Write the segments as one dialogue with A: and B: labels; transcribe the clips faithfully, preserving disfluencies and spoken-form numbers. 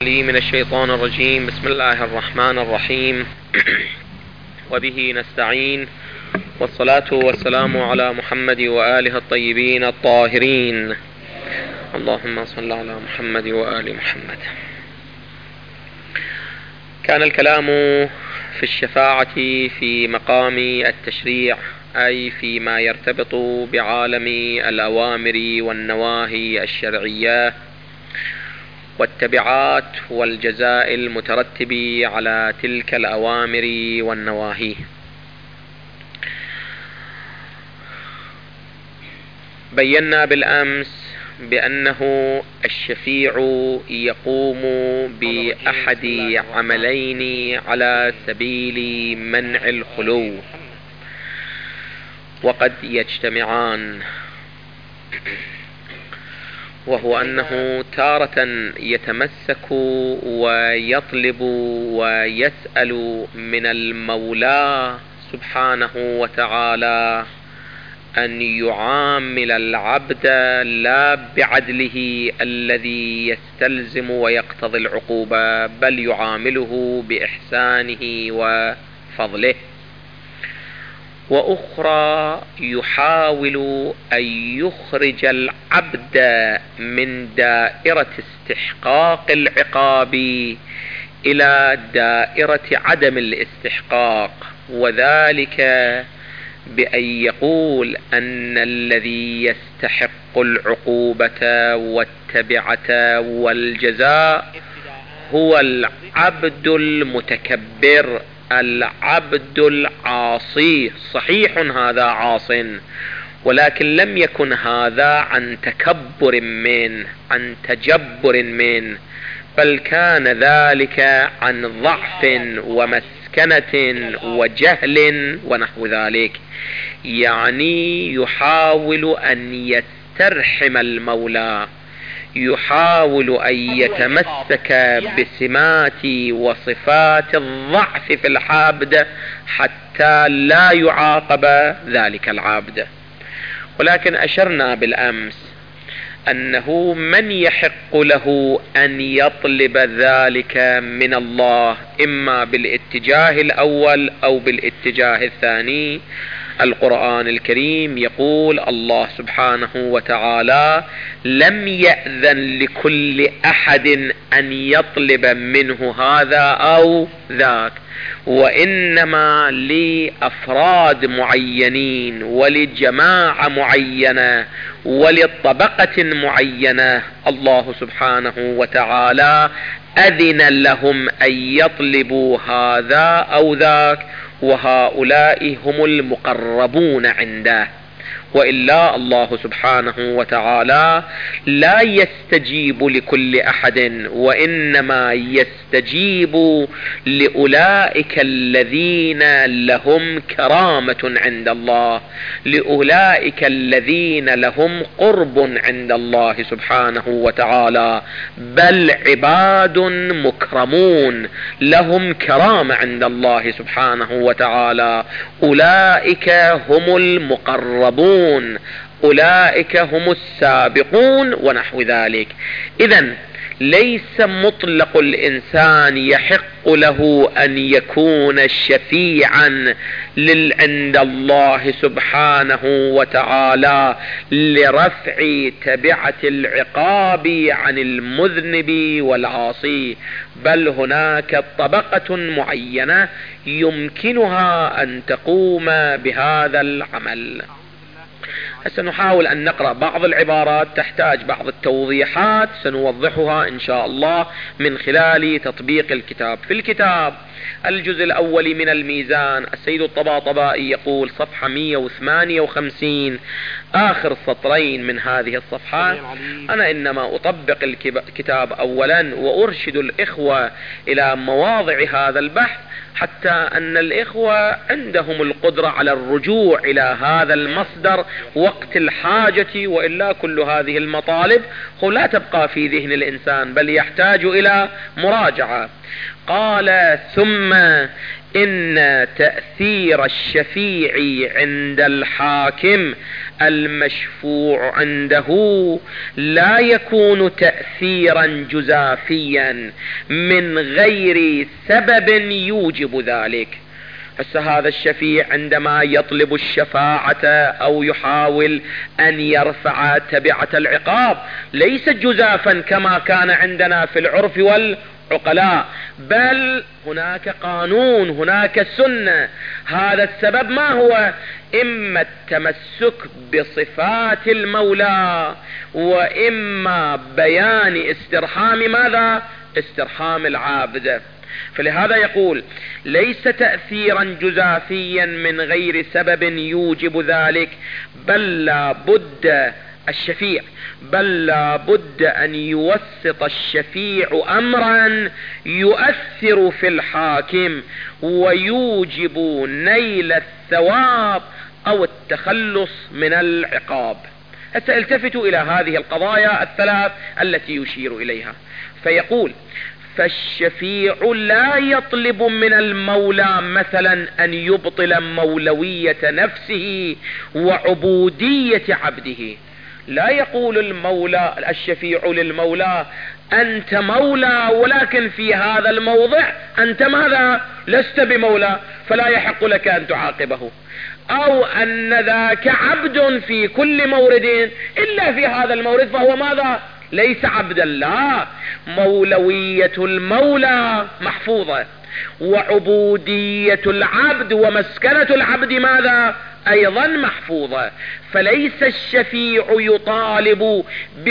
A: من الشيطان الرجيم. بسم الله الرحمن الرحيم. وبه نستعين، والصلاة والسلام على محمد وآله الطيبين الطاهرين. اللهم صل على محمد وآل محمد. كان الكلام في الشفاعة في مقام التشريع، أي فيما يرتبط بعالم الأوامر والنواهي الشرعية والتبعات والجزاء المترتب على تلك الأوامر والنواهي. بينا بالأمس بأنه الشفيع يقوم بأحد عملين على سبيل منع الخلو، وقد يجتمعان، وهو أنه تارة يتمسك ويطلب ويسأل من المولى سبحانه وتعالى أن يعامل العبد لا بعدله الذي يستلزم ويقتضي العقوبة، بل يعامله بإحسانه وفضله. وأخرى يحاول أن يخرج العبد من دائرة استحقاق العقاب إلى دائرة عدم الاستحقاق، وذلك بأن يقول أن الذي يستحق العقوبة والتبعة والجزاء هو العبد المتكبر، العبد العاصي. صحيح هذا عاص، ولكن لم يكن هذا عن تكبر منه، عن تجبر منه، بل كان ذلك عن ضعف ومسكنة وجهل ونحو ذلك. يعني يحاول أن يسترحم المولى، يحاول أن يتمسك بسمات وصفات الضعف في العبد حتى لا يعاقب ذلك العبد. ولكن أشرنا بالأمس أنه من يحق له أن يطلب ذلك من الله، إما بالاتجاه الأول أو بالاتجاه الثاني. القرآن الكريم يقول الله سبحانه وتعالى: لم يأذن لكل أحد أن يطلب منه هذا أو ذاك، وإنما لأفراد معينين ولجماعة معينة ولطبقة معينة الله سبحانه وتعالى أذن لهم أن يطلبوا هذا أو ذاك، وهؤلاء هم المقربون عنده. وإلا الله سبحانه وتعالى لا يستجيب لكل أحد، وإنما يستجيب لأولئك الذين لهم كرامة عند الله، لأولئك الذين لهم قرب عند الله سبحانه وتعالى، بل عباد مكرمون لهم كرامة عند الله سبحانه وتعالى. أولئك هم المقربون، أولئك هم السابقون ونحو ذلك. إذن ليس مطلق الإنسان يحق له أن يكون شفيعا عند الله سبحانه وتعالى لرفع تبعة العقاب عن المذنب والعاصي، بل هناك طبقة معينة يمكنها أن تقوم بهذا العمل. سنحاول أن نقرأ بعض العبارات تحتاج بعض التوضيحات، سنوضحها إن شاء الله من خلال تطبيق الكتاب. في الكتاب الجزء الأول من الميزان، السيد الطباطبائي يقول صفحة مئة وثمانية وخمسين آخر سطرين من هذه الصفحة: أنا إنما أطبق الكتاب أولا وأرشد الإخوة إلى مواضع هذا البحث، حتى أن الإخوة عندهم القدرة على الرجوع إلى هذا المصدر وقت الحاجة، وإلا كل هذه المطالب لا تبقى في ذهن الإنسان، بل يحتاج إلى مراجعة. قال ثم إن تأثير الشفيع عند الحاكم المشفوع عنده لا يكون تأثيرا جزافيا من غير سبب يوجب ذلك. هسه هذا الشفيع عندما يطلب الشفاعة أو يحاول أن يرفع تبعة العقاب ليس جزافا كما كان عندنا في العرف والعقلاء، بل هناك قانون، هناك سنة. هذا السبب ما هو؟ إما التمسك بصفات المولى، وإما بيان استرحام ماذا؟ استرحام العابد. فلهذا يقول ليس تأثيرا جزافيا من غير سبب يوجب ذلك، بل لا بد الشفيع بل لا بد أن يوسط الشفيع أمرا يؤثر في الحاكم ويوجب نيل الثواب أو التخلص من العقاب. حتى التفتوا إلى هذه القضايا الثلاث التي يشير إليها. فيقول فالشفيع لا يطلب من المولى مثلا أن يبطل مولوية نفسه وعبودية عبده. لا يقول المولى الشفيع للمولى أنت مولى، ولكن في هذا الموضع أنت ماذا؟ لست بمولى، فلا يحق لك أن تعاقبه. أو أن ذاك عبد في كل مورد إلا في هذا المورد فهو ماذا؟ ليس عبدا. لا، مولوية المولى محفوظة، وعبودية العبد ومسكنة العبد ماذا؟ أيضا محفوظة. فليس الشفيع يطالب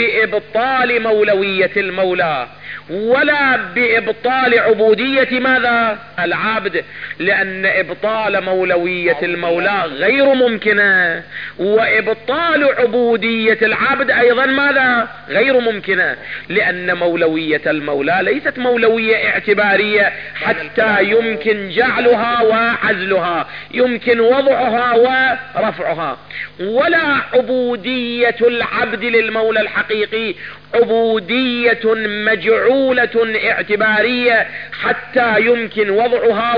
A: بإبطال مولوية المولى ولا بإبطال عبودية ماذا؟ العبد، لأن إبطال مولوية المولى غير ممكنة، وإبطال عبودية العبد أيضا ماذا؟ غير ممكنة، لأن مولوية المولى ليست مولوية اعتبارية حتى يمكن جعلها وعزلها، يمكن وضعها ورفعها. ولا عبودية العبد للمولى الحقيقي عبودية مجعولة اعتبارية حتى يمكن وضعها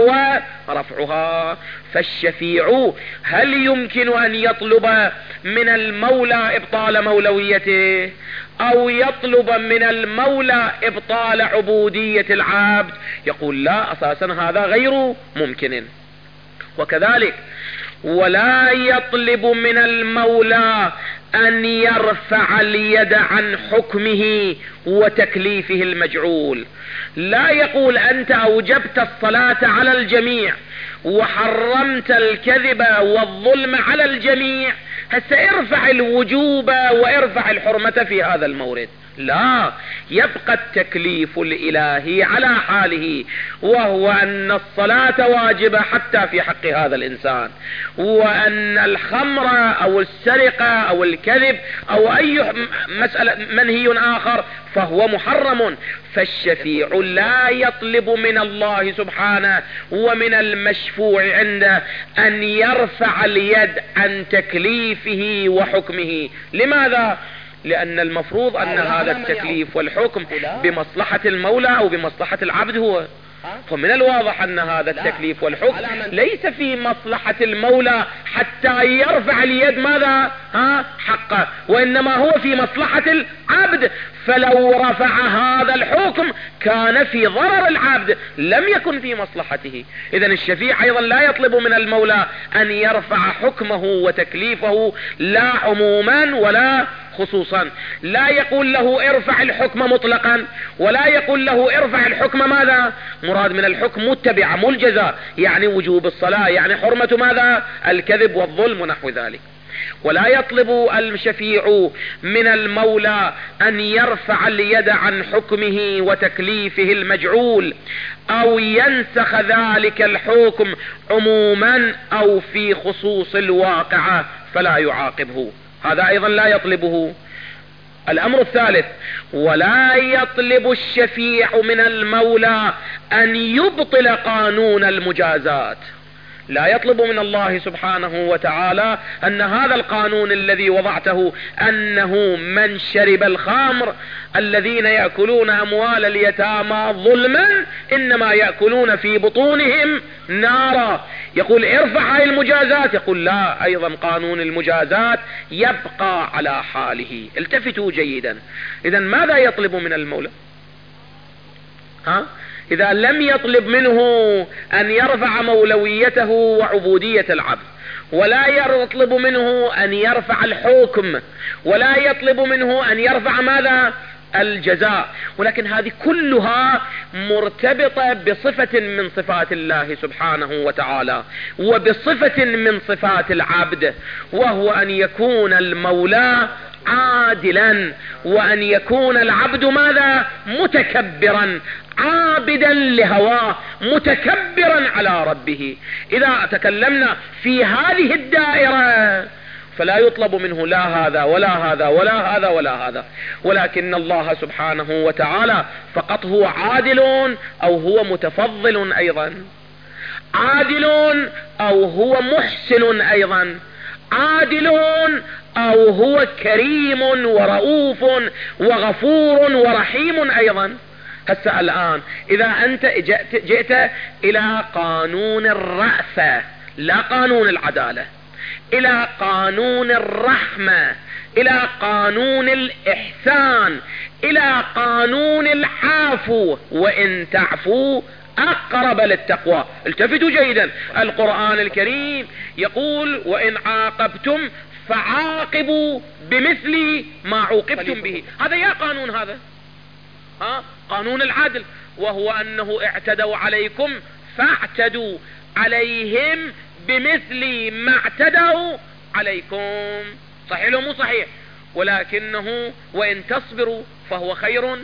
A: ورفعها. فالشفيع هل يمكن أن يطلب من المولى إبطال مولويته أو يطلب من المولى إبطال عبودية العبد؟ يقول لا، أساسا هذا غير ممكن. وكذلك ولا يطلب من المولى أن يرفع اليد عن حكمه وتكليفه المجعول. لا يقول أنت أوجبت الصلاة على الجميع وحرمت الكذب والظلم على الجميع، هسه ارفع الوجوب وارفع الحرمة في هذا المورد. لا، يبقى التكليف الإلهي على حاله، وهو أن الصلاة واجبة حتى في حق هذا الإنسان، وأن الخمر أو السرقة أو الكذب أو أي مسألة منهي آخر فهو محرم. فالشفيع لا يطلب من الله سبحانه ومن المشفوع عنده أن يرفع اليد عن تكليفه وحكمه. لماذا؟ لأن المفروض أن هذا التكليف والحكم بمصلحة المولى أو بمصلحة العبد هو. فمن الواضح أن هذا التكليف والحكم ليس في مصلحة المولى حتى يرفع اليد ماذا؟ ها حقه، وإنما هو في مصلحة العبد. فلو رفع هذا الحكم كان في ضرر العبد، لم يكن في مصلحته. إذن الشفيع أيضا لا يطلب من المولى أن يرفع حكمه وتكليفه لا عموما ولا خصوصا. لا يقول له ارفع الحكم مطلقا، ولا يقول له ارفع الحكم ماذا؟ مراد من الحكم متبع ملجزة، يعني وجوب الصلاة، يعني حرمة ماذا؟ الكذب والظلم ونحو ذلك. ولا يطلب الشفيع من المولى أن يرفع اليد عن حكمه وتكليفه المجعول أو ينسخ ذلك الحكم عموما أو في خصوص الواقعة فلا يعاقبه، هذا أيضا لا يطلبه. الأمر الثالث ولا يطلب الشفيع من المولى أن يبطل قانون المجازات. لا يطلب من الله سبحانه وتعالى أن هذا القانون الذي وضعته أنه من شرب الخمر الذين يأكلون أموال اليتامى ظلما إنما يأكلون في بطونهم نارا. يقول ارفع هاي المجازات، يقول لا، أيضا قانون المجازات يبقى على حاله. التفتوا جيدا. إذن ماذا يطلب من المولى؟ ها؟ إذا لم يطلب منه أن يرفع مولويته وعبودية العبد، ولا يطلب منه أن يرفع الحكم، ولا يطلب منه أن يرفع ماذا؟ الجزاء، ولكن هذه كلها مرتبطة بصفة من صفات الله سبحانه وتعالى وبصفة من صفات العبد، وهو أن يكون المولى عادلا، وأن يكون العبد ماذا؟ متكبرا عابدا لهواه، متكبرا على ربه. إذا تكلمنا في هذه الدائرة فلا يطلب منه لا هذا ولا هذا ولا هذا ولا هذا، ولكن الله سبحانه وتعالى فقط هو عادل أو هو متفضل أيضا، عادل أو هو محسن أيضا، عادل أو هو كريم ورؤوف وغفور ورحيم أيضا. هسه الآن إذا أنت جئت, جئت إلى قانون الرأفة، لا قانون العدالة، إلى قانون الرحمة، إلى قانون الإحسان، إلى قانون العفو، وإن تعفو أقرب للتقوى. التفتوا جيدا، القرآن الكريم يقول وإن عاقبتم فعاقبوا بمثل ما عوقبتم به. هذا يا قانون هذا، ها؟ قانون العدل، وهو أنه اعتدوا عليكم فاعتدوا عليهم بمثل ما اعتدوا عليكم. صحيح لو مو صحيح؟ ولكنه وإن تصبروا فهو خير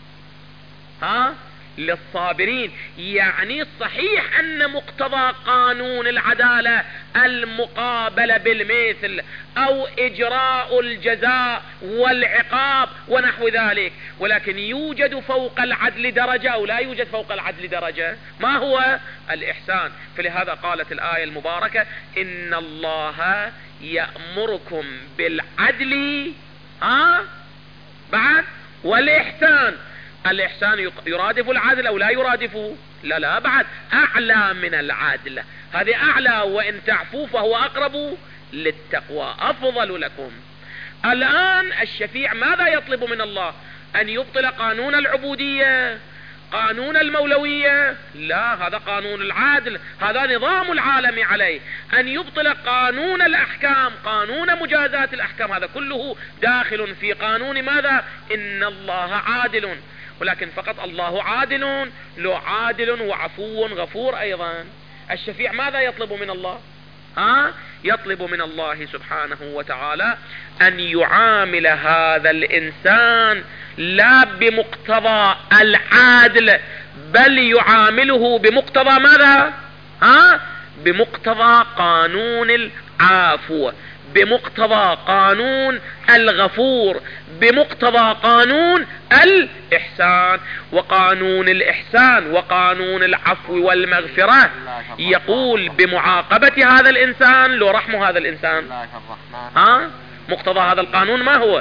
A: ها للصابرين. يعني صحيح أن مقتضى قانون العدالة المقابلة بالمثل أو إجراء الجزاء والعقاب ونحو ذلك، ولكن يوجد فوق العدل درجة أو لا يوجد فوق العدل درجة. ما هو؟ الإحسان. فلهذا قالت الآية المباركة إن الله يأمركم بالعدل ها بعد والإحسان. الإحسان يرادف العدل أو لا يرادفه؟ لا لا، بعد أعلى من العدل، هذه أعلى، وإن تعفوا فهو أقرب للتقوى، أفضل لكم. الآن الشفيع ماذا يطلب من الله؟ أن يبطل قانون العبودية، قانون المولوية؟ لا، هذا قانون العدل، هذا نظام العالم عليه. أن يبطل قانون الأحكام، قانون مجازات الأحكام، هذا كله داخل في قانون ماذا؟ إن الله عادل. ولكن فقط الله عادل، لو عادل وعفو غفور أيضا. الشفيع ماذا يطلب من الله؟ ها؟ يطلب من الله سبحانه وتعالى أن يعامل هذا الإنسان لا بمقتضى العدل، بل يعامله بمقتضى ماذا؟ ها؟ بمقتضى قانون العفو، بمقتضى قانون الغفور، بمقتضى قانون الإحسان. وقانون الإحسان وقانون العفو والمغفرة يقول بمعاقبة هذا الإنسان لو رحم هذا الإنسان. ها؟ مقتضى هذا القانون ما هو؟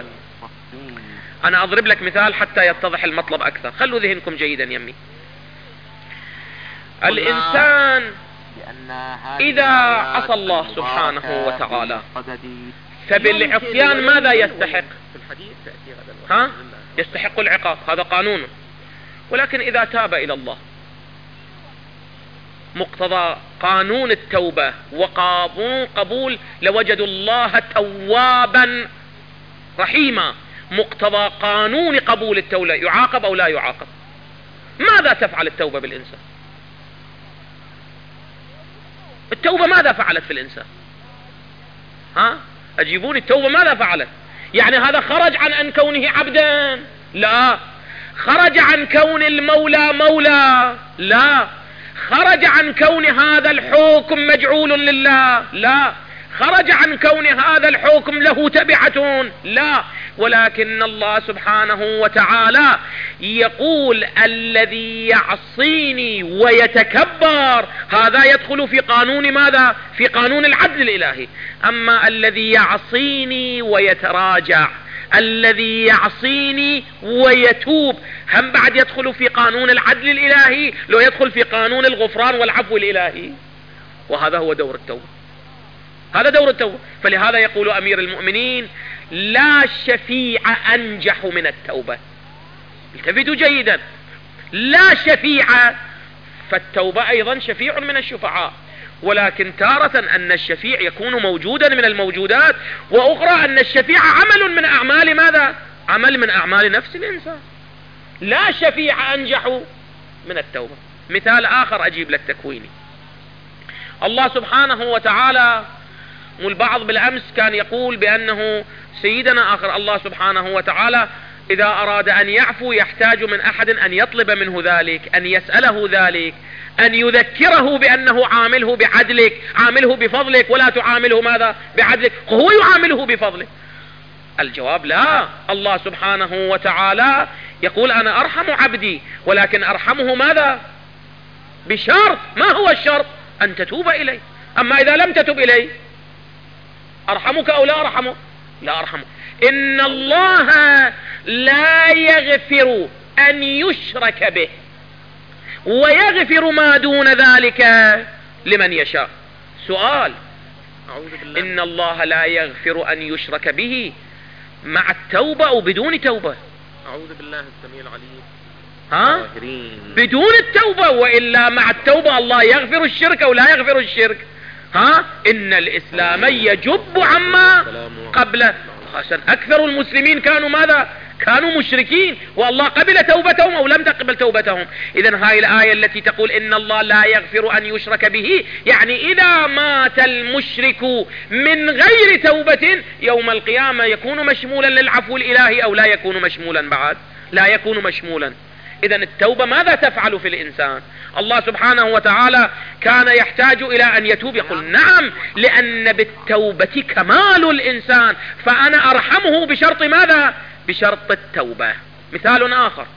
A: أنا أضرب لك مثال حتى يتضح المطلب أكثر. خلوا ذهنكم جيدا يمي. الإنسان إذا عصى الله سبحانه وتعالى فبالعصيان ماذا يستحق؟ ها؟ يستحق العقاب، هذا قانون. ولكن إذا تاب إلى الله، مقتضى قانون التوبة وقانون قبول لوجدوا الله توابا رحيما، مقتضى قانون قبول التوبة يعاقب أو لا يعاقب؟ ماذا تفعل التوبة بالإنسان؟ التوبة ماذا فعلت في الإنسان؟ ها؟ أجيبوني، التوبة ماذا فعلت؟ يعني هذا خرج عن أن كونه عبدا؟ لا. خرج عن كون المولى مولى؟ لا. خرج عن كون هذا الحكم مجعول لله؟ لا. خرج عن كون هذا الحكم له تبعة؟ لا. ولكن الله سبحانه وتعالى يقول الذي يعصيني ويتكبر هذا يدخل في قانون ماذا؟ في قانون العدل الإلهي. أما الذي يعصيني ويتراجع، الذي يعصيني ويتوب، هم بعد يدخل في قانون العدل الإلهي لو يدخل في قانون الغفران والعفو الإلهي. وهذا هو دور التوبة، هذا دور التوبة. فلهذا يقول أمير المؤمنين لا شفيع أنجح من التوبة. التفتوا جيدا، لا شفيع، فالتوبة أيضا شفيع من الشفعاء، ولكن تارة أن الشفيع يكون موجودا من الموجودات، وأخرى أن الشفيع عمل من أعمال ماذا؟ عمل من أعمال نفس الإنسان. لا شفيع أنجح من التوبة. مثال آخر أجيب لك تكويني. الله سبحانه وتعالى، والبعض بالأمس كان يقول بأنه سيدنا آخر الله سبحانه وتعالى إذا أراد أن يعفو يحتاج من أحد أن يطلب منه ذلك، أن يسأله ذلك، أن يذكره بأنه عامله بعدلك، عامله بفضلك ولا تعامله ماذا؟ بعدلك، هو يعامله بفضلك. الجواب لا، الله سبحانه وتعالى يقول أنا أرحم عبدي، ولكن أرحمه ماذا؟ بشرط. ما هو الشرط؟ أن تتوب إلي. أما إذا لم تتب إلي أرحمك أو لا أرحمك؟ لا أرحمك. إن الله لا يغفر أن يشرك به ويغفر ما دون ذلك لمن يشاء. سؤال، إن الله لا يغفر أن يشرك به مع التوبة أو بدون توبة؟
B: أعوذ بالله السميع العليم.
A: ها؟ بدون التوبة، وإلا مع التوبة الله يغفر الشرك أو لا يغفر الشرك؟ ها؟ إن الإسلام يجب عما قبله. عشان أكثر المسلمين كانوا ماذا؟ كانوا مشركين، والله قبل توبتهم أو لم تقبل توبتهم. إذن هاي الآية التي تقول إن الله لا يغفر أن يشرك به، يعني إذا مات المشرك من غير توبة يوم القيامة يكون مشمولا للعفو الإلهي أو لا يكون مشمولا؟ بعد لا يكون مشمولا. إذن التوبة ماذا تفعل في الإنسان؟ الله سبحانه وتعالى كان يحتاج إلى أن يتوب، يقول نعم، لأن بالتوبة كمال الإنسان، فأنا أرحمه بشرط ماذا؟ بشرط التوبة. مثال آخر،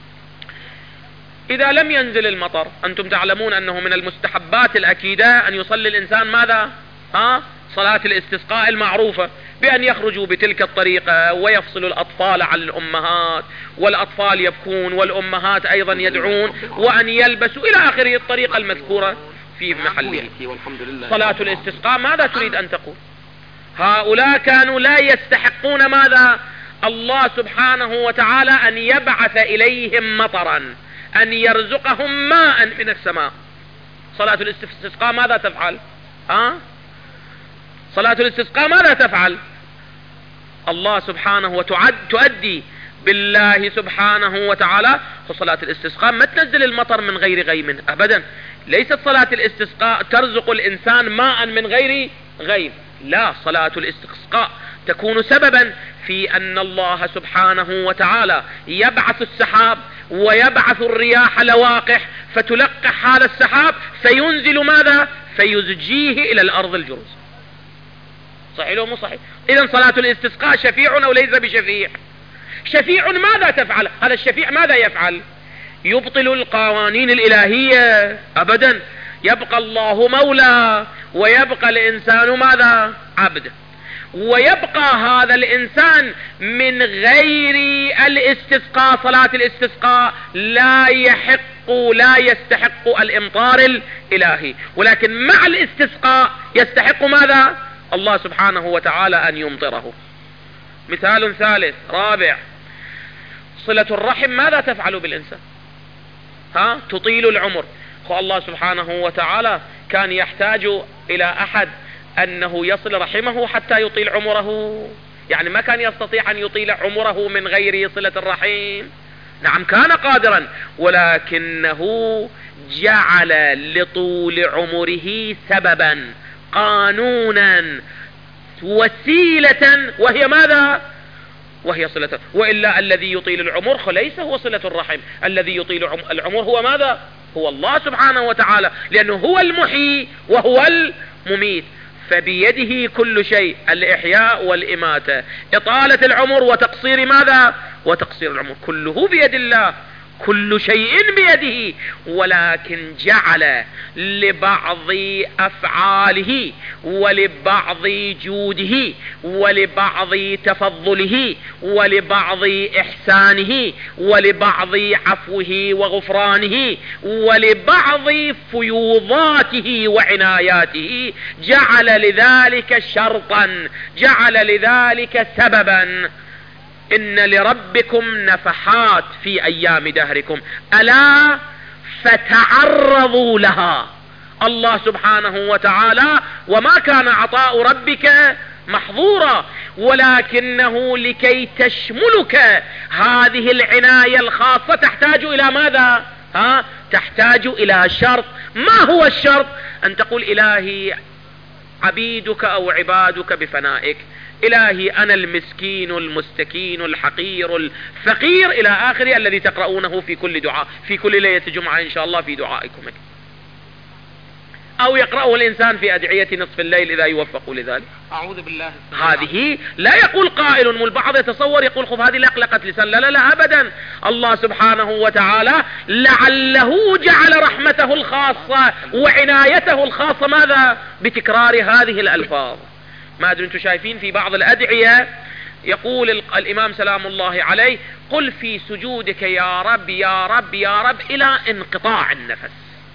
A: إذا لم ينزل المطر، أنتم تعلمون أنه من المستحبات الأكيدة أن يصلي الإنسان ماذا؟ ها؟ صلاة الاستسقاء المعروفة، بأن يخرجوا بتلك الطريقة ويفصلوا الأطفال عن الأمهات، والأطفال يبكون والأمهات أيضا يدعون، وأن يلبسوا إلى آخره الطريقة المذكورة في محله. صلاة الاستسقاء ماذا تريد أن تقول؟ هؤلاء كانوا لا يستحقون ماذا؟ الله سبحانه وتعالى أن يبعث إليهم مطرا، أن يرزقهم ماء من السماء. صلاة الاستسقاء ماذا تفعل؟ ها؟ صلاة الاستسقاء ماذا تفعل؟ الله سبحانه وتعد تؤدي بالله سبحانه وتعالى. صلاة الاستسقاء ما تنزل المطر من غير غيم أبدا. ليست صلاة الاستسقاء ترزق الإنسان ماء من غير غيم، لا، صلاة الاستسقاء تكون سببا في أن الله سبحانه وتعالى يبعث السحاب ويبعث الرياح لواقح فتلقح هذا السحاب فينزل ماذا؟ فيزجيه إلى الأرض الجرز. صحيح أو مو صحيح؟ إذن صلاة الاستسقاء شفيع أو ليس بشفيع؟ شفيع. ماذا تفعل هذا الشفيع؟ ماذا يفعل؟ يبطل القوانين الإلهية؟ أبدا. يبقى الله مولى ويبقى الإنسان ماذا؟ عبد. ويبقى هذا الإنسان من غير الاستسقاء، صلاة الاستسقاء، لا يحق لا يستحق الإمطار الإلهي، ولكن مع الاستسقاء يستحق ماذا؟ الله سبحانه وتعالى أن يمطره. مثال ثالث رابع، صلة الرحم ماذا تفعل بالإنسان؟ ها؟ تطيل العمر. الله سبحانه وتعالى كان يحتاج إلى أحد أنه يصل رحمه حتى يطيل عمره، يعني ما كان يستطيع أن يطيل عمره من غير صلة الرحم. نعم كان قادرا، ولكنه جعل لطول عمره سببا، قانونا، وسيلة، وهي ماذا؟ وهي صلة. وإلا الذي يطيل العمر ليس هو صلة الرحم، الذي يطيل العمر هو ماذا؟ هو الله سبحانه وتعالى، لأنه هو المحيي وهو المميت. فبيده كل شيء، الإحياء والإماتة، إطالة العمر وتقصير ماذا؟ وتقصير العمر، كله بيد الله، كل شيء بيده. ولكن جعل لبعض أفعاله ولبعض جوده ولبعض تفضله ولبعض إحسانه ولبعض عفوه وغفرانه ولبعض فيوضاته وعناياته، جعل لذلك شرطا، جعل لذلك سببا. إن لربكم نفحات في أيام دهركم ألا فتعرضوا لها. الله سبحانه وتعالى وما كان عطاء ربك محظورا، ولكنه لكي تشملك هذه العناية الخاصة تحتاج إلى ماذا؟ ها؟ تحتاج إلى شرط. ما هو الشرط؟ أن تقول إلهي عبيدك أو عبادك بفنائك، إلهي أنا المسكين المستكين الحقير الفقير إلى آخره، الذي تقرؤونه في كل دعاء في كل ليلة جمعة إن شاء الله في دعائكم، أو يقرأه الإنسان في أدعية نصف الليل إذا يوفق لذلك.
B: أعوذ بالله.
A: هذه لا يقول قائل، والبعض يتصور يقول خذ هذه لقلقة لسان، لا لا لا أبدا. الله سبحانه وتعالى لعله جعل رحمته الخاصة وعنايته الخاصة ماذا؟ بتكرار هذه الألفاظ. ما أدري أنتم شايفين في بعض الأدعية يقول الإمام سلام الله عليه قل في سجودك يا رب يا رب يا رب إلى انقطاع النفس.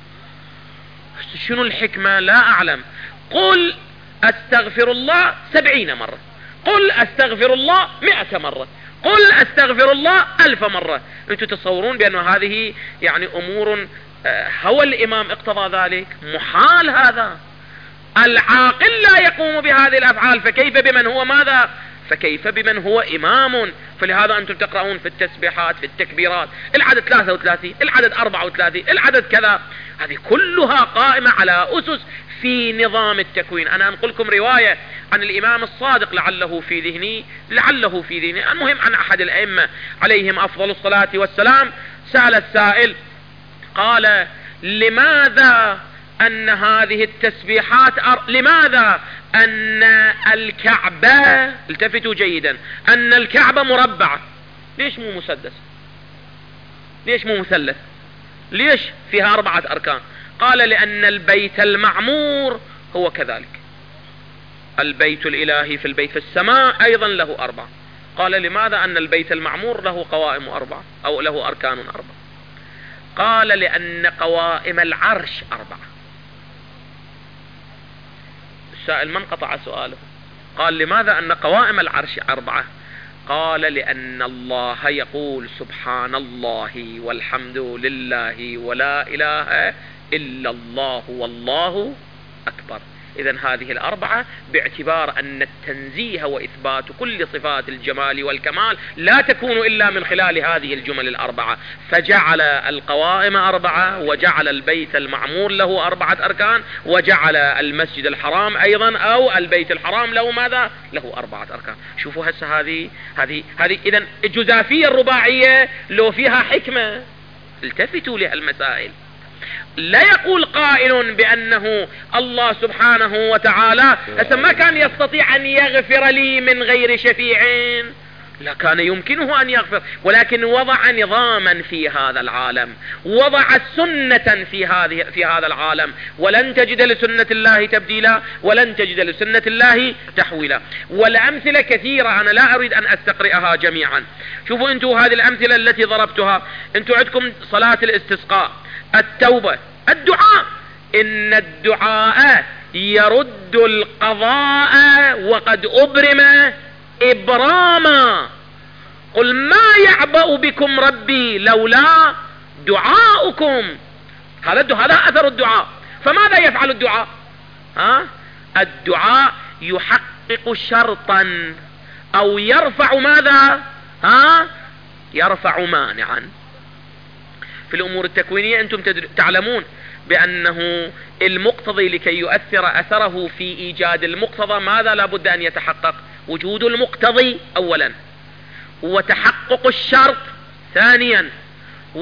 A: شنو الحكمة؟ لا أعلم. قل أستغفر الله سبعين مرة، قل أستغفر الله مئة مرة، قل أستغفر الله ألف مرة. أنتم تصورون بأن هذه يعني أمور هو الإمام اقتضى ذلك؟ محال هذا. العاقل لا يقوم بهذه الأفعال، فكيف بمن هو ماذا؟ فكيف بمن هو إمام؟ فلهذا أنتم تقرؤون في التسبيحات في التكبيرات العدد ثلاثة وثلاثين، العدد أربعة وثلاثين، العدد كذا، هذه كلها قائمة على أسس في نظام التكوين. أنا أنقلكم رواية عن الإمام الصادق لعله في ذهني لعله في ذهني المهم عن أحد الأئمة عليهم أفضل الصلاة والسلام. سأل السائل قال لماذا أن هذه التسبيحات أر... لماذا أن الكعبة، التفتوا جيدا، أن الكعبة مربعة، ليش مو مسدس؟ ليش مو مثلث؟ ليش فيها أربعة أركان؟ قال لأن البيت المعمور هو كذلك، البيت الإلهي في البيت في السماء أيضا له أربعة. قال لماذا أن البيت المعمور له قوائم أربعة أو له أركان أربعة؟ قال لأن قوائم العرش أربعة. السائل من قطع سؤاله قال لماذا أن قوائم العرش أربعة؟ قال لأن الله يقول سبحان الله والحمد لله ولا إله إلا الله والله أكبر. إذن هذه الأربعة باعتبار أن التنزيه وإثبات كل صفات الجمال والكمال لا تكون إلا من خلال هذه الجمل الأربعة، فجعل القوائم أربعة، وجعل البيت المعمور له أربعة أركان، وجعل المسجد الحرام أيضا أو البيت الحرام له ماذا؟ له أربعة أركان. شوفوا هسه هذه هذه هذه إذن الجزافية الرباعية لو فيها حكمة. التفتوا لهالمسائل. لا يقول قائل بأنه الله سبحانه وتعالى ما كان يستطيع أن يغفر لي من غير شفيع، لا كان يمكنه أن يغفر، ولكن وضع نظاما في هذا العالم، وضع سنة في هذه في هذا العالم، ولن تجد لسنة الله تبديلا ولن تجد لسنة الله تحويلا. والأمثلة كثيرة أنا لا أريد أن أستقرئها جميعا. شوفوا أنتم هذه الأمثلة التي ضربتها، أنتم عندكم صلاة الاستسقاء، التوبة، الدعاء، إن الدعاء يرد القضاء وقد أبرم إبراما، قل ما يعبأ بكم ربي لولا دعاؤكم. هذا هذا أثر الدعاء. فماذا يفعل الدعاء؟ ها؟ الدعاء يحقق شرطا أو يرفع ماذا؟ ها؟ يرفع مانعا. في الأمور التكوينية أنتم تعلمون بأنه المقتضي لكي يؤثر أثره في إيجاد المقتضى ماذا لابد أن يتحقق؟ وجود المقتضي أولا، وتحقق الشرط ثانيا،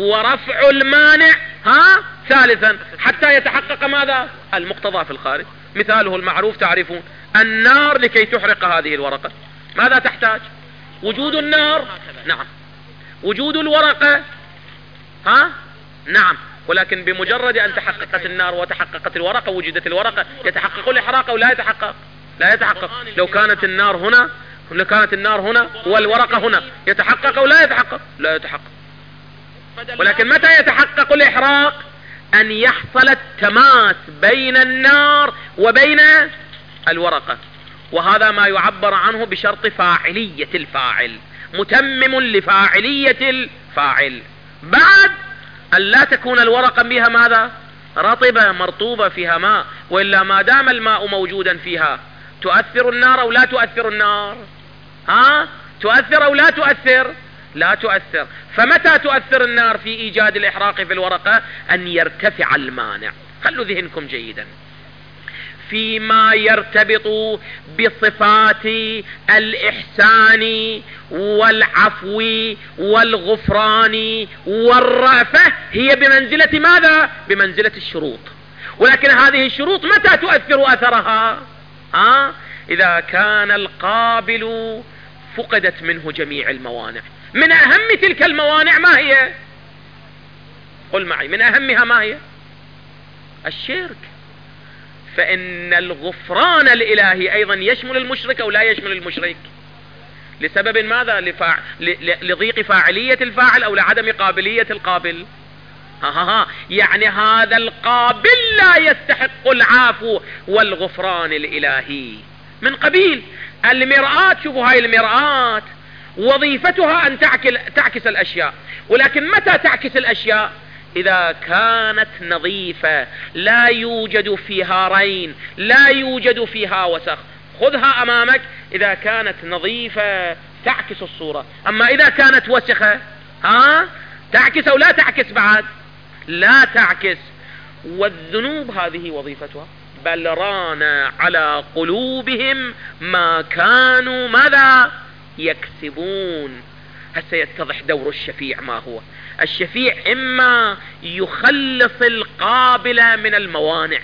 A: ورفع المانع ها ثالثا، حتى يتحقق ماذا؟ المقتضى في الخارج. مثاله المعروف تعرفون، النار لكي تحرق هذه الورقة ماذا تحتاج؟ وجود النار، نعم. وجود الورقة، ها، نعم. ولكن بمجرد أن تحققت النار وتحققت الورقة وجدت الورقة، يتحقق الإحراق أو لا يتحقق؟ لا يتحقق. لو كانت النار هنا، لو كانت النار هنا والورقة هنا، يتحقق أو لا يتحقق؟ لا يتحقق. ولكن متى يتحقق الإحراق؟ أن يحصل التماس بين النار وبين الورقة، وهذا ما يعبر عنه بشرط فاعلية الفاعل، متمم لفاعلية الفاعل. بعد أن لا تكون الورقة بها ماذا؟ رطبة مرطوبة فيها ماء، وإلا ما دام الماء موجودا فيها تؤثر النار أو لا تؤثر النار؟ ها؟ تؤثر أو لا تؤثر؟ لا تؤثر. فمتى تؤثر النار في إيجاد الإحراق في الورقة؟ أن يرتفع المانع. خلوا ذهنكم جيدا فيما يرتبط بصفات الإحسان والعفو والغفران والرأفة، هي بمنزلة ماذا؟ بمنزلة الشروط. ولكن هذه الشروط متى تؤثر أثرها؟ ها؟ إذا كان القابل فقدت منه جميع الموانع. من أهم تلك الموانع ما هي؟ قل معي، من أهمها ما هي؟ الشرك. فإن الغفران الإلهي أيضا يشمل المشرك أو لا يشمل المشرك؟ لسبب ماذا؟ لفاع... ل... لضيق فاعلية الفاعل أو لعدم قابلية القابل؟ ها ها ها. يعني هذا القابل لا يستحق العفو والغفران الإلهي. من قبيل المرآة، شوفوا هاي المرآة وظيفتها أن تعكل... تعكس الأشياء، ولكن متى تعكس الأشياء؟ إذا كانت نظيفة لا يوجد فيها رين، لا يوجد فيها وسخ. خذها أمامك، إذا كانت نظيفة تعكس الصورة. أما إذا كانت وسخة، ها، تعكس أو لا تعكس؟ بعد لا تعكس. والذنوب هذه وظيفتها، بل ران على قلوبهم ما كانوا ماذا يكسبون. هسه يتضح دور الشفيع ما هو. الشفيع إما يخلص القابل من الموانع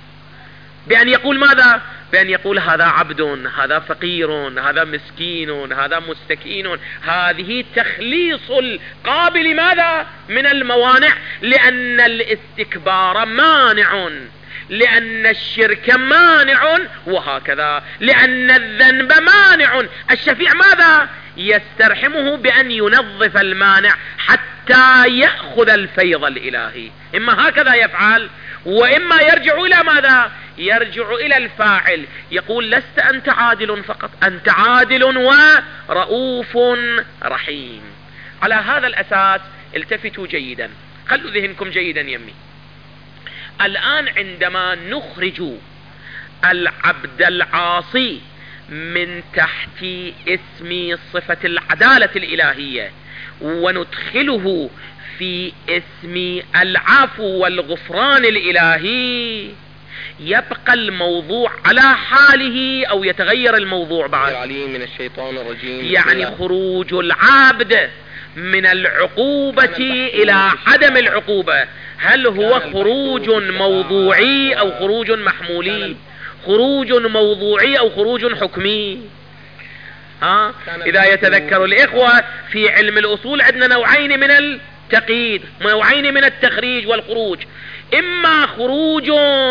A: بأن يقول ماذا؟ بأن يقول هذا عبد، هذا فقير، هذا مسكين، هذا مستكين. هذه تخليص القابل ماذا؟ من الموانع، لأن الاستكبار مانع، لأن الشرك مانع، وهكذا لأن الذنب مانع. الشفيع ماذا؟ يسترحمه بأن ينظف المانع حتى يأخذ الفيض الإلهي. إما هكذا يفعل، وإما يرجع إلى ماذا؟ يرجع إلى الفاعل، يقول لست أنت عادل فقط، أنت عادل ورؤوف رحيم. على هذا الأساس التفتوا جيدا، خلوا ذهنكم جيدا يمي. الآن عندما نخرج العبد العاصي من تحت اسم صفة العدالة الإلهية وندخله في اسم العفو والغفران الإلهي، يبقى الموضوع على حاله أو يتغير الموضوع بعد؟
B: العليم من الشيطان الرجيم.
A: يعني خروج العبد من العقوبة إلى عدم العقوبة، هل هو خروج موضوعي أو خروج محمولي؟ خروج موضوعي أو خروج حكمي؟ ها؟ إذا يتذكر الإخوة في علم الأصول عندنا نوعين من التقييد، نوعين من التخريج والخروج. إما خروج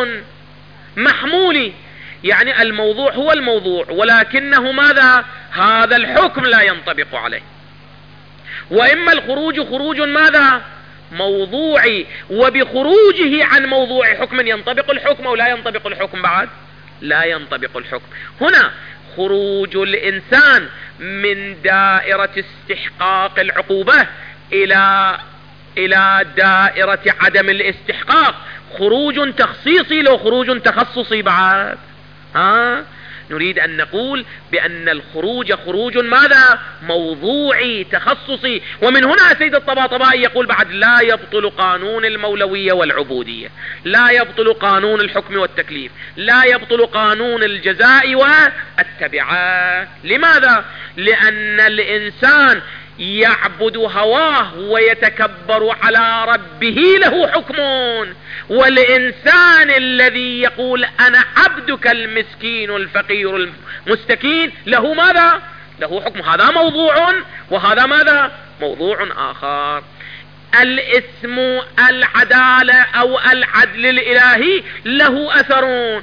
A: محمولي، يعني الموضوع هو الموضوع ولكنه ماذا؟ هذا الحكم لا ينطبق عليه. وإما الخروج خروج ماذا؟ موضوعي، وبخروجه عن موضوع حكم ينطبق الحكم أو لا ينطبق الحكم بعد؟ لا ينطبق الحكم. هنا خروج الإنسان من دائرة استحقاق العقوبة إلى إلى دائرة عدم الاستحقاق خروج تخصيصي لو خروج تخصصي بعد؟ ها؟ نريد أن نقول بأن الخروج خروج ماذا؟ موضوعي تخصصي. ومن هنا سيد الطباطبائي يقول بعد لا يبطل قانون المولوية والعبودية، لا يبطل قانون الحكم والتكليف، لا يبطل قانون الجزاء والتبعة. لماذا؟ لأن الإنسان يعبد هواه ويتكبر على ربه له حكم، والإنسان الذي يقول أنا عبدك المسكين الفقير المستكين له ماذا؟ له حكم. هذا موضوع وهذا ماذا؟ موضوع آخر. الاسم العدالة أو العدل الإلهي له أثر،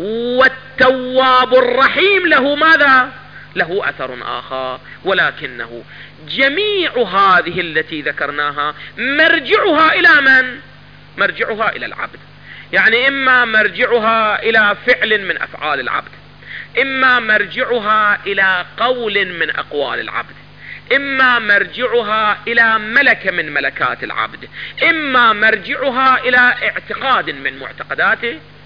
A: والتواب الرحيم له ماذا؟ له أثر آخر. ولكنه جميع هذه التي ذكرناها مرجعها إلى من؟ مرجعها إلى العبد. يعني إما مرجعها إلى فعل من أفعال العبد، إما مرجعها إلى قول من أقوال العبد، إما مرجعها إلى ملكة من ملكات العبد، إما مرجعها إلى اعتقاد من معتقدات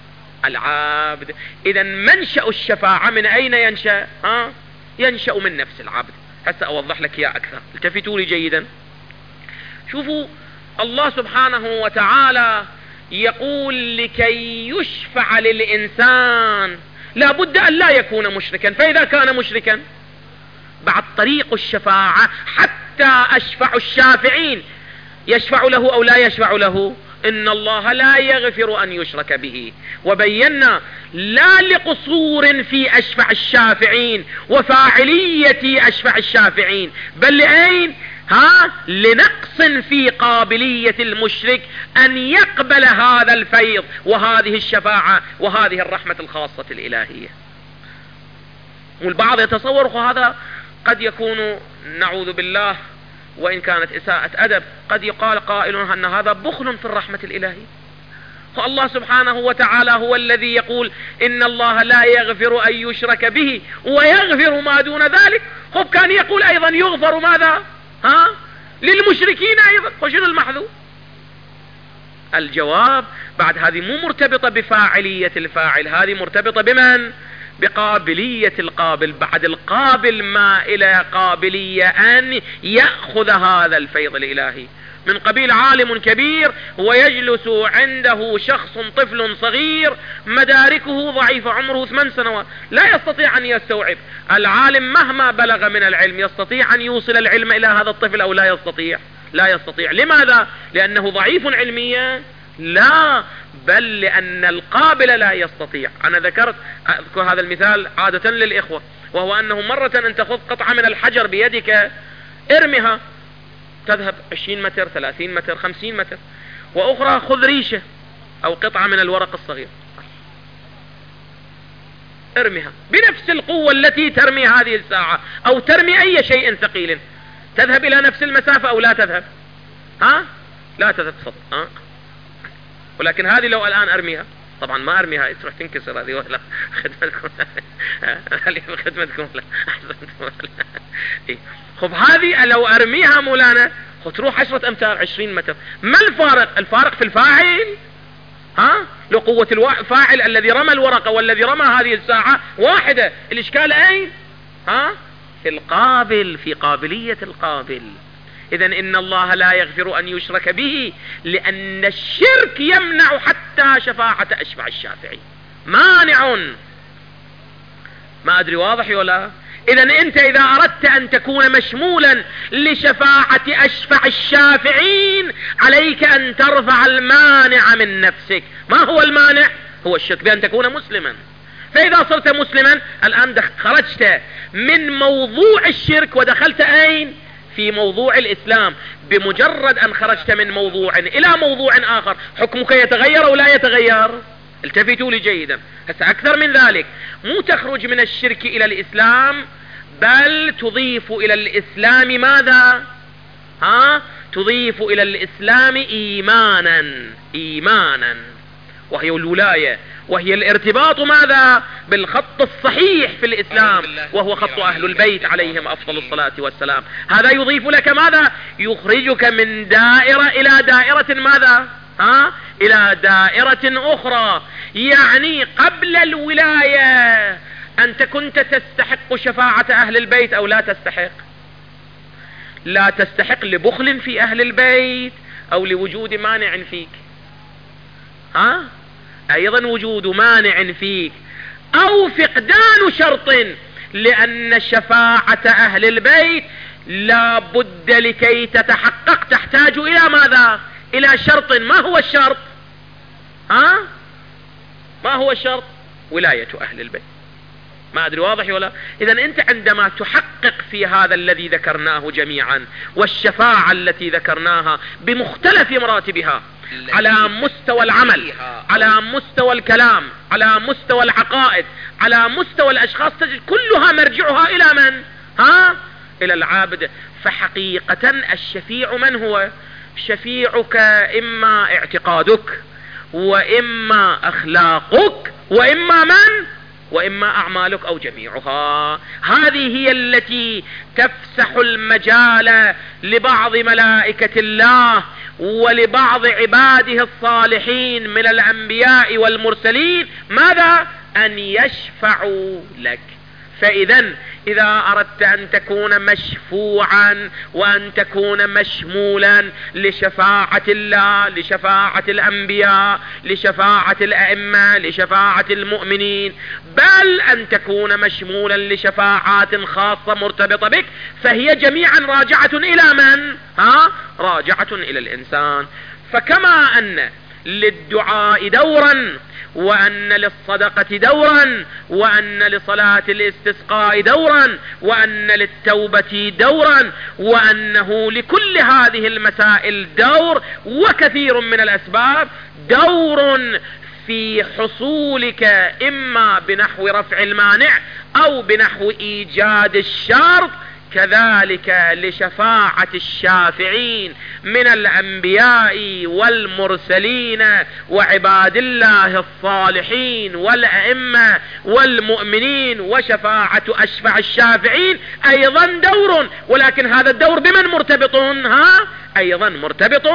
A: العبد. إذا منشأ الشفاعة من أين ينشأ؟ ها؟ ينشأ من نفس العبد. حتى أوضح لك يا أكثر، التفتوا لي جيدا. شوفوا الله سبحانه وتعالى يقول لكي يشفع للإنسان لا بد أن لا يكون مشركا، فإذا كان مشركا بعد طريق الشفاعة حتى أشفع الشافعين يشفع له أو لا يشفع له؟ إن الله لا يغفر أن يشرك به. وبينا لا لقصور في أشفع الشافعين وفاعلية أشفع الشافعين، بل لأين؟ ها؟ لنقص في قابلية المشرك أن يقبل هذا الفيض وهذه الشفاعة وهذه الرحمة الخاصة الإلهية. والبعض يتصور هذا قد يكون، نعوذ بالله وإن كانت إساءة أدب، قد يقال قائل أن هذا بخل في الرحمة الإلهية. فالله سبحانه وتعالى هو الذي يقول إن الله لا يغفر أن يشرك به ويغفر ما دون ذلك. خب كان يقول أيضا يغفر ماذا؟ ها؟ للمشركين أيضا. وشنو المحذور؟ الجواب بعد هذه مو مرتبطة بفاعلية الفاعل، هذه مرتبطة بمن؟ بقابلية القابل. بعد القابل ما إلى قابلية أن يأخذ هذا الفيض الإلهي. من قبيل عالم كبير ويجلس عنده شخص طفل صغير مداركه ضعيفة عمره ثمان سنوات لا يستطيع أن يستوعب. العالم مهما بلغ من العلم يستطيع أن يوصل العلم إلى هذا الطفل أو لا يستطيع؟ لا يستطيع. لماذا؟ لأنه ضعيف علميا؟ لا، بل لأن القابل لا يستطيع. أنا ذكرت أذكر هذا المثال عادة للإخوة، وهو أنه مرة أن تأخذ قطعة من الحجر بيدك ارمها تذهب عشرين متر ثلاثين متر خمسين متر، وأخرى خذ ريشة أو قطعة من الورق الصغير ارمها بنفس القوة التي ترمي هذه الساعة أو ترمي أي شيء ثقيل، تذهب إلى نفس المسافة أو لا تذهب؟ ها؟ لا تذهب. ها؟ ولكن هذه لو الآن أرميها، طبعا ما أرميها تروح تنكسر هذه ولا خدمتكم خدمتكم لا خب هذه لو أرميها مولانا تروح عشرة أمتار عشرين متر. ما الفارق؟ الفارق في الفاعل. ها؟ لو قوة الفاعل الذي رمى الورقة والذي رمى هذه الساعة واحدة، الإشكال أين؟ ها؟ في القابل، في قابلية القابل. إذن إن الله لا يغفر أن يشرك به لأن الشرك يمنع حتى شفاعة أشفع الشافعين، مانع. ما أدري واضح ولا؟ إذن أنت إذا أردت أن تكون مشمولا لشفاعة أشفع الشافعين عليك أن ترفع المانع من نفسك. ما هو المانع؟ هو الشرك، بأن تكون مسلما. فإذا صرت مسلما الآن خرجت من موضوع الشرك ودخلت أين؟ في موضوع الإسلام. بمجرد أن خرجت من موضوع إلى موضوع آخر حكمك يتغير أو لا يتغير؟ التفتوا لي جيدا. هسه أكثر من ذلك، مو تخرج من الشرك إلى الإسلام، بل تضيف إلى الإسلام ماذا؟ ها؟ تضيف إلى الإسلام إيمانا، إيمانا وهي الولاية، وهي الارتباط ماذا؟ بالخط الصحيح في الإسلام، وهو خط أهل البيت عليهم أفضل الصلاة والسلام. هذا يضيف لك ماذا؟ يخرجك من دائرة إلى دائرة ماذا؟ ها؟ إلى دائرة أخرى. يعني قبل الولاية أنت كنت تستحق شفاعة أهل البيت أو لا تستحق؟ لا تستحق لبخل في أهل البيت أو لوجود مانع فيك. ها؟ أيضا وجود مانع فيك أو فقدان شرط، لأن شفاعة أهل البيت لا بد لكي تتحقق تحتاج إلى ماذا؟ إلى شرط. ما هو الشرط؟ ها؟ ما هو الشرط؟ ولاية أهل البيت. ما أدري واضح ولا؟ إذا أنت عندما تحقق في هذا الذي ذكرناه جميعا والشفاعة التي ذكرناها بمختلف مراتبها على مستوى العمل، على مستوى الكلام، على مستوى العقائد، على مستوى الأشخاص، تجد كلها مرجعها إلى من؟ ها؟ إلى العابد. فحقيقة الشفيع من هو؟ شفيعك إما اعتقادك، وإما أخلاقك، وإما من؟ وإما أعمالك، أو جميعها. هذه هي التي تفسح المجال لبعض ملائكة الله ولبعض عباده الصالحين من الأنبياء والمرسلين ماذا؟ أن يشفعوا لك. فإذا إذا أردت أن تكون مشفوعا وأن تكون مشمولا لشفاعة الله، لشفاعة الأنبياء، لشفاعة الأئمة، لشفاعة المؤمنين، بل أن تكون مشمولا لشفاعات خاصة مرتبطة بك، فهي جميعا راجعة إلى من؟ ها؟ راجعة إلى الإنسان. فكما أن للدعاء دورا، وأن للصدقة دورا، وأن لصلاة الاستسقاء دورا، وأن للتوبة دورا، وأنه لكل هذه المسائل دور وكثير من الأسباب دور في حصولك، إما بنحو رفع المانع أو بنحو إيجاد الشرط. كذلك لشفاعة الشافعين من الأنبياء والمرسلين وعباد الله الصالحين والأئمة والمؤمنين، وشفاعة أشفع الشافعين أيضا دور، ولكن هذا الدور بمن مرتبط؟ ها؟ أيضا مرتبط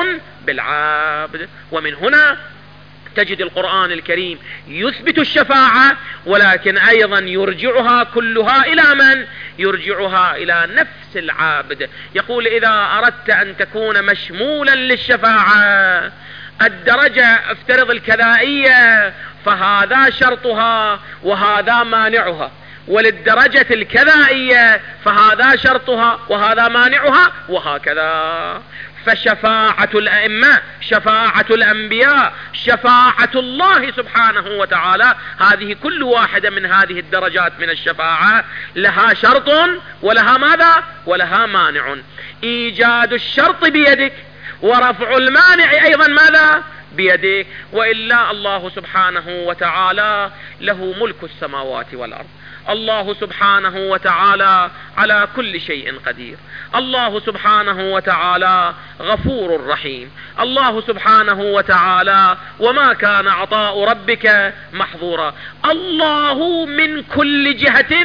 A: بالعبد. ومن هنا تجد القرآن الكريم يثبت الشفاعة، ولكن أيضا يرجعها كلها إلى من؟ يرجعها إلى نفس العابد. يقول إذا أردت أن تكون مشمولا للشفاعة، الدرجة افترض الكذائية، فهذا شرطها وهذا مانعها، وللدرجة الكذائية فهذا شرطها وهذا مانعها، وهكذا. فشفاعة الأئمة، شفاعة الأنبياء، شفاعة الله سبحانه وتعالى، هذه كل واحدة من هذه الدرجات من الشفاعة لها شرط ولها ماذا؟ ولها مانع. إيجاد الشرط بيدك، ورفع المانع أيضا ماذا؟ بيدك. وإلا الله سبحانه وتعالى له ملك السماوات والأرض. الله سبحانه وتعالى على كل شيء قدير. الله سبحانه وتعالى غفور رحيم. الله سبحانه وتعالى وما كان عطاء ربك محظورا. الله من كل جهة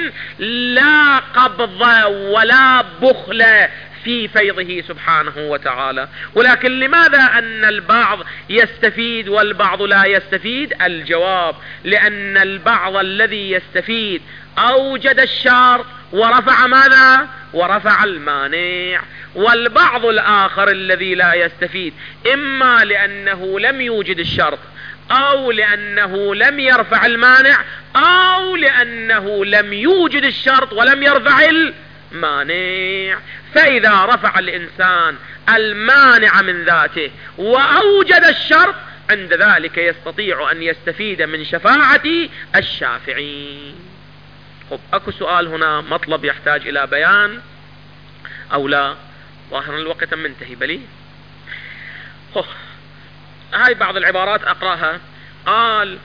A: لا قبض ولا بخل في فيضه سبحانه وتعالى. ولكن لماذا أن البعض يستفيد والبعض لا يستفيد؟ الجواب: لأن البعض الذي يستفيد أوجد الشرط ورفع ماذا؟ ورفع المانع. والبعض الآخر الذي لا يستفيد إما لأنه لم يوجد الشرط، أو لأنه لم يرفع المانع، أو لأنه لم يوجد الشرط ولم يرفع المانع. فإذا رفع الإنسان المانع من ذاته وأوجد الشرط، عند ذلك يستطيع أن يستفيد من شفاعة الشافعين. خب، أكو سؤال هنا مطلب يحتاج إلى بيان أو لا؟ ظاهرا الوقت منتهي. بلي خب، هاي بعض العبارات أقرأها. قال: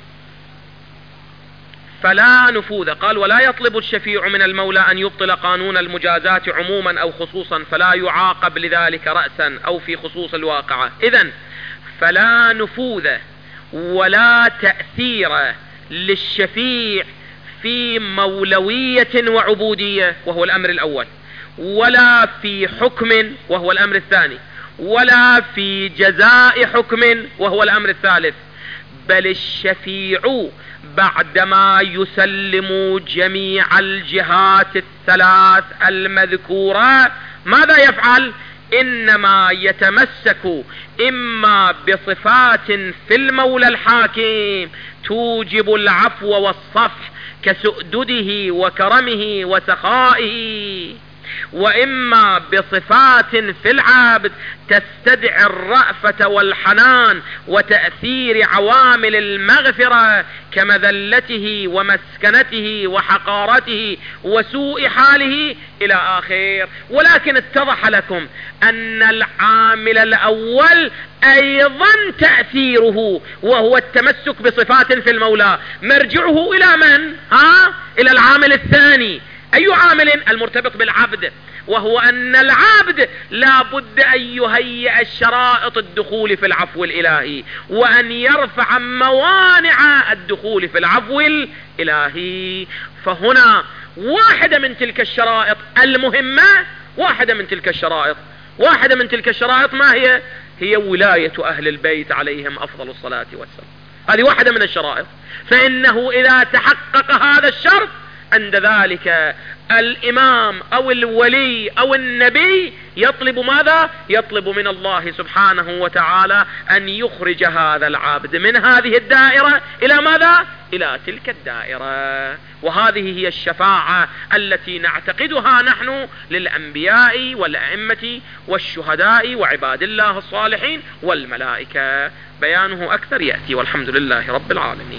A: فلا نفوذ. قال: ولا يطلب الشفيع من المولى أن يبطل قانون المجازات عموما أو خصوصا، فلا يعاقب لذلك رأسا أو في خصوص الواقعة. إذن فلا نفوذ ولا تأثير للشفيع في مولوية وعبودية وهو الأمر الأول، ولا في حكم وهو الأمر الثاني، ولا في جزاء حكم وهو الأمر الثالث، بل الشفيع بعدما يسلم جميع الجهات الثلاث المذكورة ماذا يفعل؟ إنما يتمسك إما بصفات في المولى الحاكم توجب العفو والصفح كسؤدده وكرمه وسخائه، وإما بصفات في العبد تستدعي الرأفة والحنان وتأثير عوامل المغفرة كمذلته ومسكنته وحقارته وسوء حاله إلى آخر. ولكن اتضح لكم أن العامل الأول أيضا تأثيره وهو التمسك بصفات في المولى مرجعه إلى من؟ ها؟ إلى العامل الثاني. أي عامل؟ المرتبط بالعبد، وهو أن العبد لا بد أن يهيئ الشرائط الدخول في العفو الإلهي وأن يرفع موانع الدخول في العفو الإلهي. فهنا واحدة من تلك الشرائط المهمة، واحدة من تلك الشرائط واحدة من تلك الشرائط ما هي؟ هي ولاية أهل البيت عليهم أفضل الصلاة والسلام. هذه واحدة من الشرائط. فإنه إذا تحقق هذا الشرط عند ذلك الإمام أو الولي أو النبي يطلب ماذا؟ يطلب من الله سبحانه وتعالى أن يخرج هذا العبد من هذه الدائرة إلى ماذا؟ إلى تلك الدائرة. وهذه هي الشفاعة التي نعتقدها نحن للأنبياء والأئمة والشهداء وعباد الله الصالحين والملائكة. بيانه أكثر يأتي، والحمد لله رب العالمين.